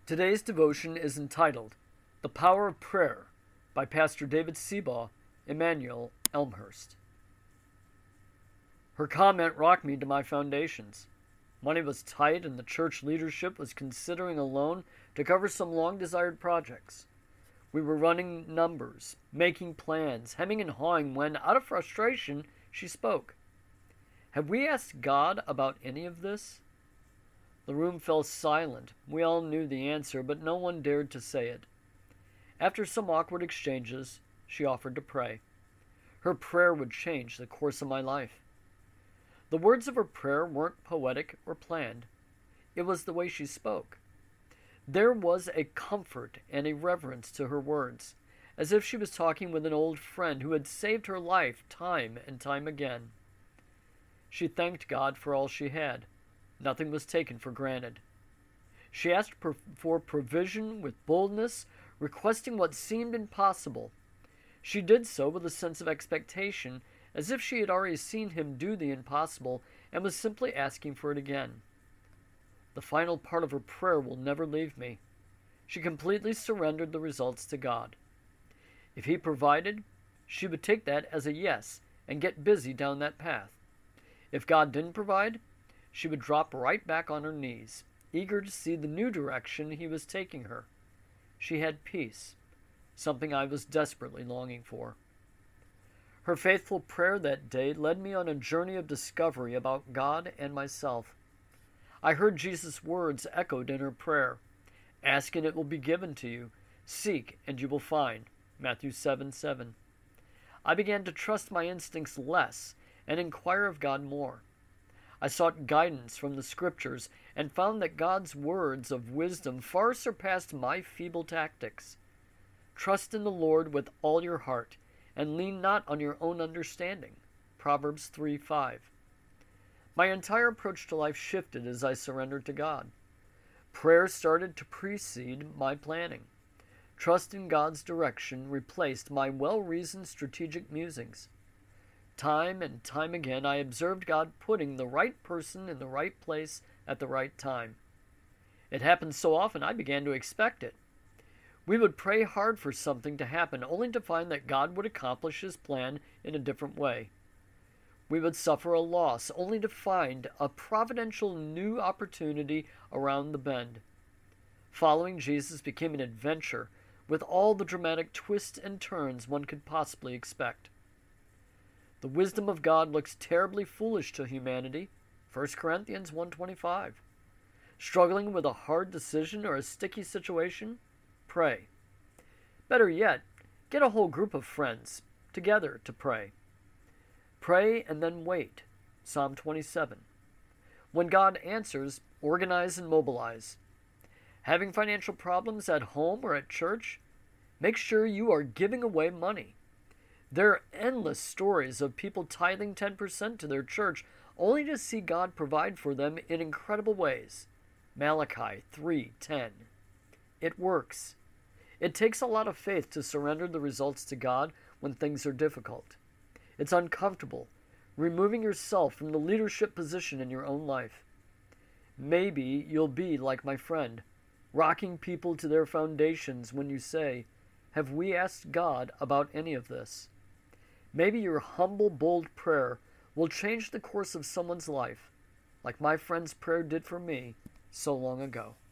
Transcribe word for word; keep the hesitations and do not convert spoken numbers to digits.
Today's devotion is entitled The Power of Prayer by Pastor David Seabaugh, Emmanuel, Elmhurst. Her comment rocked me to my foundations. Money was tight and the church leadership was considering a loan to cover some long-desired projects. We were running numbers, making plans, hemming and hawing when, out of frustration, she spoke. Have we asked God about any of this? The room fell silent. We all knew the answer, but no one dared to say it. After some awkward exchanges, she offered to pray. Her prayer would change the course of my life. The words of her prayer weren't poetic or planned. It was the way she spoke. There was a comfort and a reverence to her words, as if she was talking with an old friend who had saved her life time and time again. She thanked God for all she had. Nothing was taken for granted. She asked for provision with boldness, requesting what seemed impossible. She did so with a sense of expectation, as if she had already seen him do the impossible and was simply asking for it again. The final part of her prayer will never leave me. She completely surrendered the results to God. If he provided, she would take that as a yes and get busy down that path. If God didn't provide, she would drop right back on her knees, eager to see the new direction he was taking her. She had peace, something I was desperately longing for. Her faithful prayer that day led me on a journey of discovery about God and myself. I heard Jesus' words echoed in her prayer. Ask and it will be given to you. Seek and you will find. Matthew seven seven. I began to trust my instincts less and inquire of God more. I sought guidance from the Scriptures and found that God's words of wisdom far surpassed my feeble tactics. Trust in the Lord with all your heart and lean not on your own understanding. Proverbs three five. My entire approach to life shifted as I surrendered to God. Prayer started to precede my planning. Trust in God's direction replaced my well-reasoned strategic musings. Time and time again, I observed God putting the right person in the right place at the right time. It happened so often, I began to expect it. We would pray hard for something to happen, only to find that God would accomplish his plan in a different way. We would suffer a loss, only to find a providential new opportunity around the bend. Following Jesus became an adventure, with all the dramatic twists and turns one could possibly expect. The wisdom of God looks terribly foolish to humanity, First Corinthians one twenty-five. Struggling with a hard decision or a sticky situation? Pray. Better yet, get a whole group of friends together to pray. Pray and then wait, Psalm twenty-seven. When God answers, organize and mobilize. Having financial problems at home or at church? Make sure you are giving away money. There are endless stories of people tithing ten percent to their church only to see God provide for them in incredible ways. Malachi three ten. It works. It takes a lot of faith to surrender the results to God when things are difficult. It's uncomfortable, removing yourself from the leadership position in your own life. Maybe you'll be like my friend, rocking people to their foundations when you say, "Have we asked God about any of this?" Maybe your humble, bold prayer will change the course of someone's life, like my friend's prayer did for me so long ago.